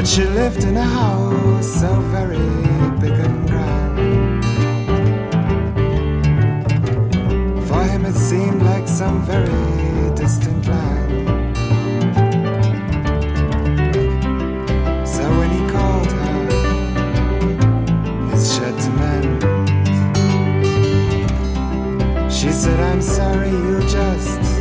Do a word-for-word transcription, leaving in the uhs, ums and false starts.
But she lived in a house so very big and grand. For him it seemed like some very distant land. So when he called her his shed to mend, she said, I'm sorry, you just